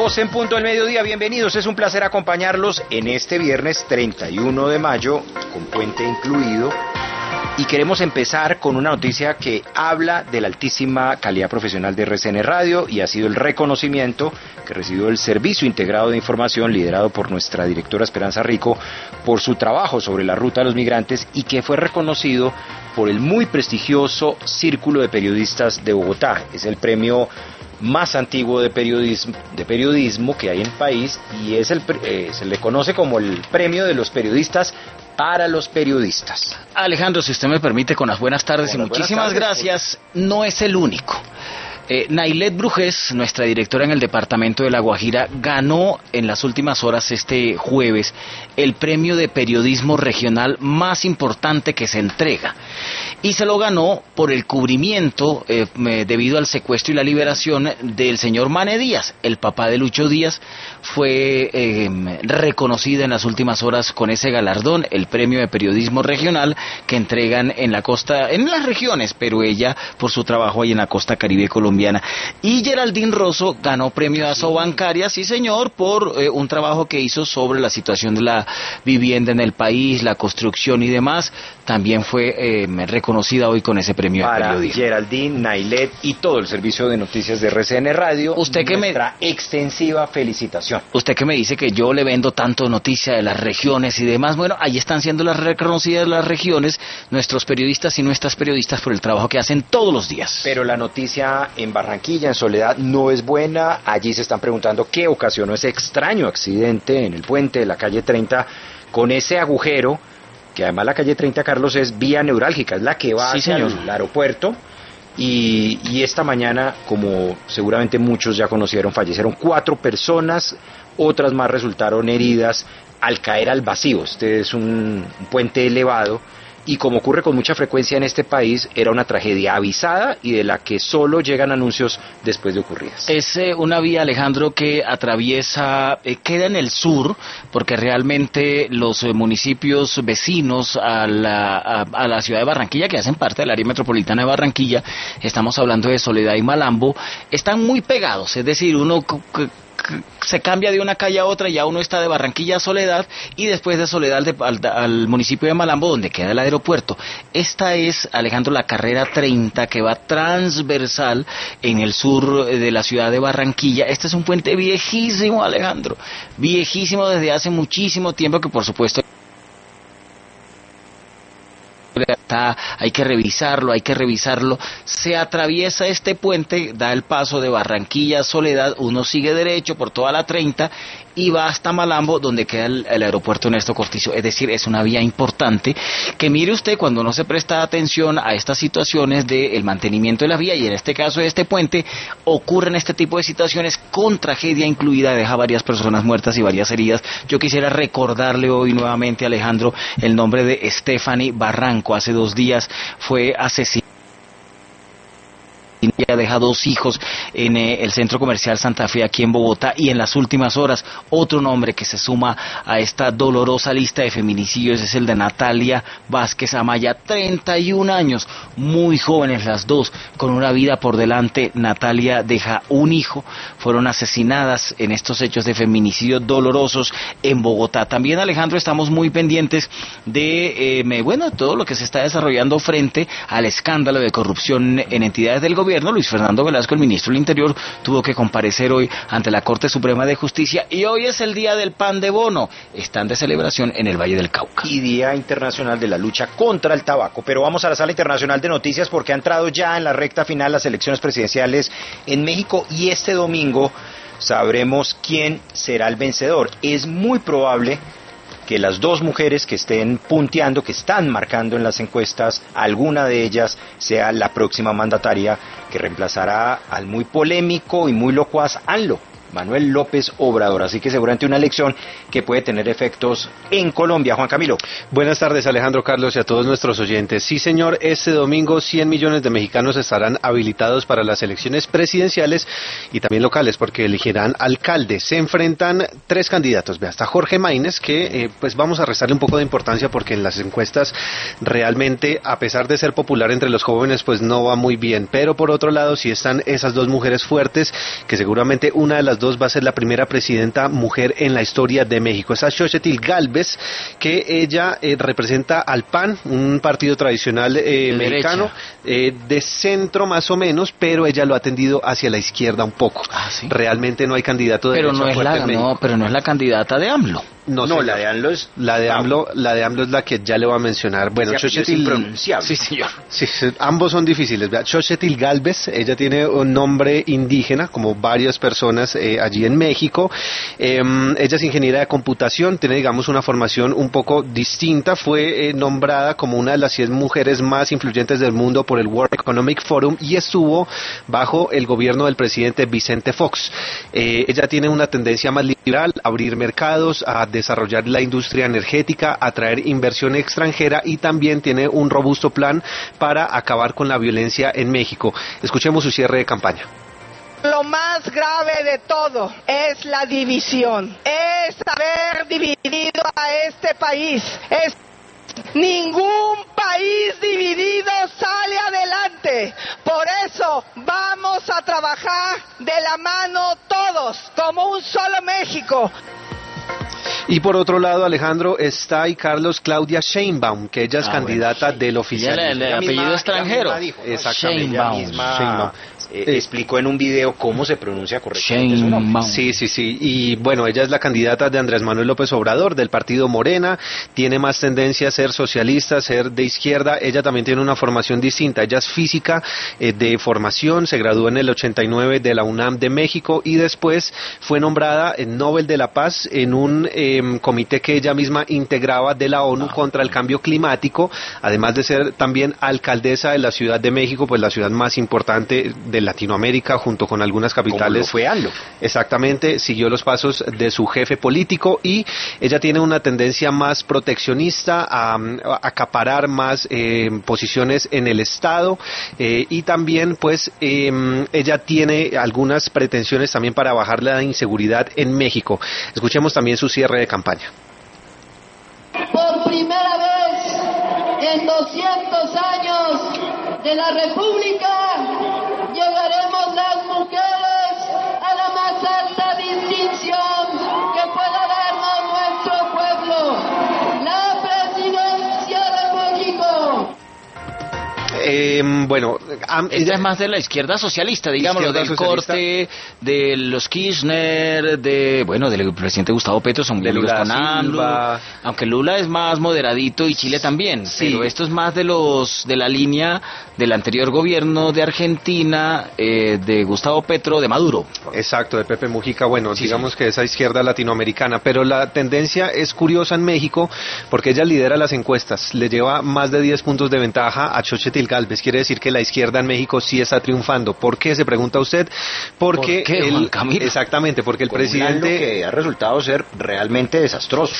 12 en punto del mediodía, bienvenidos, es un placer acompañarlos en este viernes 31 de mayo, con puente incluido, y queremos empezar con una noticia que habla de la altísima calidad profesional de RCN Radio y ha sido el reconocimiento que recibió el Servicio Integrado de Información liderado por nuestra directora Esperanza Rico por su trabajo sobre la ruta de los migrantes y que fue reconocido por el muy prestigioso Círculo de Periodistas de Bogotá. Es el premio más antiguo de periodismo que hay en el país y se le conoce como el premio de los periodistas para los periodistas. Alejandro, si usted me permite, con las buenas tardes y muchísimas gracias, no es el único. Nailet Brujés, nuestra directora en el departamento de La Guajira, ganó en las últimas horas este jueves el premio de periodismo regional más importante que se entrega. Y se lo ganó por el cubrimiento debido al secuestro y la liberación del señor Mane Díaz. El papá de Lucho Díaz fue reconocido en las últimas horas con ese galardón, el premio de periodismo regional que entregan en la costa, en las regiones, pero ella por su trabajo ahí en la costa caribe colombiana. Y Geraldine Rosso ganó premio Asobancaria, sí señor, por un trabajo que hizo sobre la situación de la vivienda en el país, la construcción y demás. También fue reconocida hoy con ese premio de periodismo. Geraldine, Nailet y todo el servicio de noticias de RCN Radio, nuestra extensiva felicitación. Usted que me dice que yo le vendo tanto noticia de las regiones y demás, bueno, ahí están siendo las reconocidas las regiones, nuestros periodistas y nuestras periodistas por el trabajo que hacen todos los días. Pero la noticia en Barranquilla, en Soledad, no es buena. Allí se están preguntando qué ocasionó ese extraño accidente en el puente de la calle 30 con ese agujero, que además la calle 30, Carlos, es vía neurálgica, es la que va hacia el aeropuerto. Y esta mañana, como seguramente muchos ya conocieron, fallecieron 4 personas, otras más resultaron heridas al caer al vacío. Este es un puente elevado y, como ocurre con mucha frecuencia en este país, era una tragedia avisada y de la que solo llegan anuncios después de ocurridas. Es una vía, Alejandro, que atraviesa, queda en el sur, porque realmente los municipios vecinos a la ciudad de Barranquilla, que hacen parte del área metropolitana de Barranquilla, estamos hablando de Soledad y Malambo, están muy pegados, es decir, uno se cambia de una calle a otra, ya uno está de Barranquilla a Soledad y después de Soledad al municipio de Malambo, donde queda el aeropuerto. Esta es, Alejandro, la carrera 30 que va transversal en el sur de la ciudad de Barranquilla. Este es un puente viejísimo, Alejandro, viejísimo desde hace muchísimo tiempo, que por supuesto hay que revisarlo. Se atraviesa este puente, da el paso de Barranquilla a Soledad, uno sigue derecho por toda la 30 y va hasta Malambo, donde queda el aeropuerto Ernesto Cortizo. Es decir, es una vía importante que, mire usted, cuando no se presta atención a estas situaciones del mantenimiento de la vía, y en este caso de este puente, ocurren este tipo de situaciones con tragedia incluida, deja varias personas muertas y varias heridas. Yo quisiera recordarle hoy nuevamente, Alejandro, el nombre de Stephanie Barranco. Hace 2 días fue asesinada. Ella deja 2 hijos en el centro comercial Santa Fe aquí en Bogotá, y en las últimas horas otro nombre que se suma a esta dolorosa lista de feminicidios es el de Natalia Vázquez Amaya, 31 años, muy jóvenes las dos, con una vida por delante. Natalia deja un hijo, fueron asesinadas en estos hechos de feminicidio dolorosos en Bogotá. También, Alejandro, estamos muy pendientes de todo lo que se está desarrollando frente al escándalo de corrupción en entidades del gobierno. Luis Fernando Velasco, el ministro del Interior, tuvo que comparecer hoy ante la Corte Suprema de Justicia, y hoy es el día del pan de bono. Están de celebración en el Valle del Cauca. Y Día Internacional de la Lucha contra el Tabaco. Pero vamos a la sala internacional de noticias, porque ha entrado ya en la recta final las elecciones presidenciales en México, y este domingo sabremos quién será el vencedor. Es muy probable que las 2 mujeres que estén punteando, que están marcando en las encuestas, alguna de ellas sea la próxima mandataria que reemplazará al muy polémico y muy locuaz ANLO, Manuel López Obrador. Así que seguramente una elección que puede tener efectos en Colombia. Juan Camilo. Buenas tardes, Alejandro, Carlos, y a todos nuestros oyentes. Sí, señor, este domingo 100 millones de mexicanos estarán habilitados para las elecciones presidenciales y también locales, porque elegirán alcalde. Se enfrentan 3 candidatos. Ve, hasta Jorge Maínez, que pues vamos a restarle un poco de importancia, porque en las encuestas realmente, a pesar de ser popular entre los jóvenes, pues no va muy bien. Pero por otro lado, sí están esas 2 mujeres fuertes, que seguramente una de las dos va a ser la primera presidenta mujer en la historia de México. Esa Xochitl Gálvez, que ella representa al PAN, un partido tradicional mexicano, de centro más o menos, pero ella lo ha tendido hacia la izquierda un poco. ¿Sí? Realmente no hay candidato de pero no es la candidata de AMLO. No, la de AMLO es... La de AMLO es la que ya le voy a mencionar. Bueno, Xochitl... Sí, señor. Sí, ambos son difíciles. Xochitl Gálvez, ella tiene un nombre indígena, como varias personas allí en México. Ella es ingeniera de computación, tiene, digamos, una formación un poco distinta. Fue nombrada como una de las 100 mujeres más influyentes del mundo por el World Economic Forum y estuvo bajo el gobierno del presidente Vicente Fox. Ella tiene una tendencia más liberal, a abrir mercados, a desarrollar la industria energética, atraer inversión extranjera y también tiene un robusto plan para acabar con la violencia en México. Escuchemos su cierre de campaña. Lo más grave de todo es la división, es haber dividido a este país. Ningún país dividido sale adelante. Por eso vamos a trabajar de la mano todos, como un solo México. Y por otro lado, Alejandro, está y Carlos Claudia Sheinbaum, que ella es candidata del oficialismo. El apellido extranjero. Exactamente. Sheinbaum. Explicó en un video cómo se pronuncia correctamente su nombre. Sí. Y bueno, ella es la candidata de Andrés Manuel López Obrador, del partido Morena. Tiene más tendencia a ser socialista, a ser de izquierda. Ella también tiene una formación distinta. Ella es física de formación, se graduó en el 89 de la UNAM de México y después fue nombrada Nobel de la Paz en un comité que ella misma integraba de la ONU contra el cambio climático, además de ser también alcaldesa de la Ciudad de México, pues la ciudad más importante de Latinoamérica, junto con algunas capitales. Como lo fue AMLO. Exactamente, siguió los pasos de su jefe político y ella tiene una tendencia más proteccionista, a acaparar más posiciones en el Estado y también pues ella tiene algunas pretensiones también para bajar la inseguridad en México. Escuchemos también su cierre de campaña. Por primera vez en 200 años de la República llegaremos las mujeres a la más alta distinción que pueda darnos nuestro pueblo, la presidencia de México. Bueno, esta es más de la izquierda socialista, digamos, del corte de los Kirchner, del presidente Gustavo Petro, son amigos con AMLO, aunque Lula es más moderadito y Chile también, pero esto es más de la línea del anterior gobierno de Argentina, de Gustavo Petro, de Maduro. Exacto, de Pepe Mujica, digamos que esa izquierda latinoamericana, pero la tendencia es curiosa en México porque ella lidera las encuestas, le lleva más de 10 puntos de ventaja a Xochitl Gálvez. Quiere decir que la izquierda en México sí está triunfando. ¿Por qué? Se pregunta usted. Porque ¿por qué, Juan Camilo? Exactamente, porque el presidente que ha resultado ser realmente desastroso.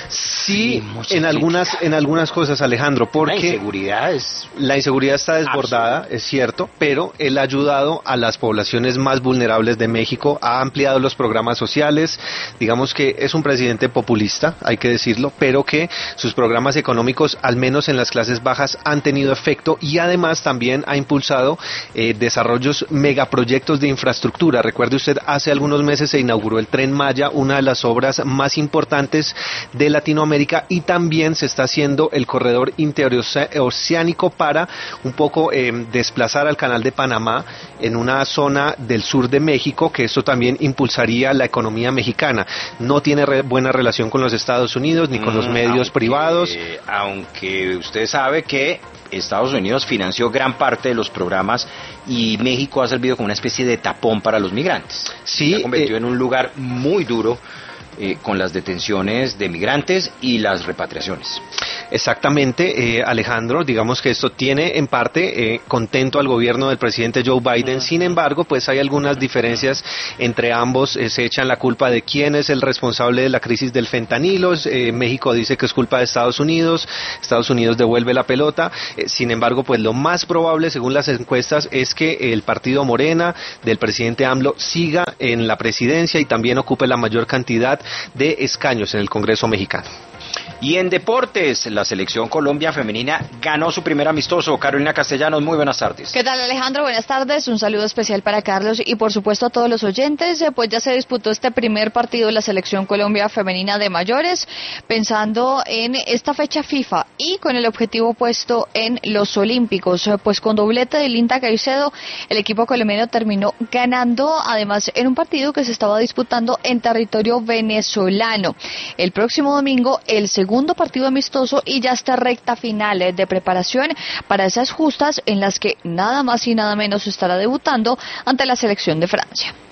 Sí, en algunas cosas, Alejandro, porque la inseguridad está desbordada, es cierto, pero él ha ayudado a las poblaciones más vulnerables de México, ha ampliado los programas sociales, digamos que es un presidente populista, hay que decirlo, pero que sus programas económicos, al menos en las clases bajas, han tenido efecto y además también ha impulsado desarrollos, megaproyectos de infraestructura. Recuerde usted, hace algunos meses se inauguró el Tren Maya, una de las obras más importantes de Latinoamérica, y también se está haciendo el corredor interoceánico para un poco desplazar al Canal de Panamá en una zona del sur de México, que esto también impulsaría la economía mexicana. No tiene buena relación con los Estados Unidos ni con los medios privados. Aunque usted sabe que Estados Unidos financió gran parte de los programas y México ha servido como una especie de tapón para los migrantes. Sí, se ha convertido en un lugar muy duro con las detenciones de migrantes y las repatriaciones. Exactamente, Alejandro, digamos que esto tiene en parte contento al gobierno del presidente Joe Biden. Sin embargo, pues hay algunas diferencias entre ambos, se echan la culpa de quién es el responsable de la crisis del fentanilo. México dice que es culpa de Estados Unidos devuelve la pelota. Sin embargo, pues lo más probable, según las encuestas, es que el partido Morena del presidente AMLO siga en la presidencia y también ocupe la mayor cantidad de escaños en el Congreso mexicano. Y en deportes, la selección Colombia femenina ganó su primer amistoso. Carolina Castellanos, muy buenas tardes. ¿Qué tal, Alejandro? Buenas tardes. Un saludo especial para Carlos y por supuesto a todos los oyentes. Pues ya se disputó este primer partido de la selección Colombia femenina de mayores, pensando en esta fecha FIFA y con el objetivo puesto en los Olímpicos. Pues con doblete de Linda Caicedo, el equipo colombiano terminó ganando, además en un partido que se estaba disputando en territorio venezolano. El próximo domingo, el segundo partido amistoso y ya está recta final de preparación para esas justas en las que nada más y nada menos estará debutando ante la selección de Francia.